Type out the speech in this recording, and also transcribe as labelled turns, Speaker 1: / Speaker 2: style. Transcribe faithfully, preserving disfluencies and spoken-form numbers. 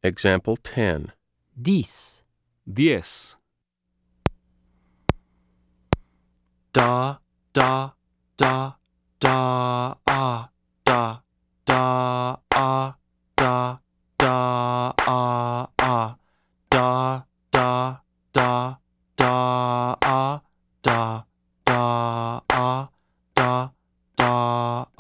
Speaker 1: Example ten.
Speaker 2: dix,
Speaker 3: diez,
Speaker 2: da, da, da, da, a, da, da, a, da, da, a, a, da, da, da, da, a, da, da, a, da, da,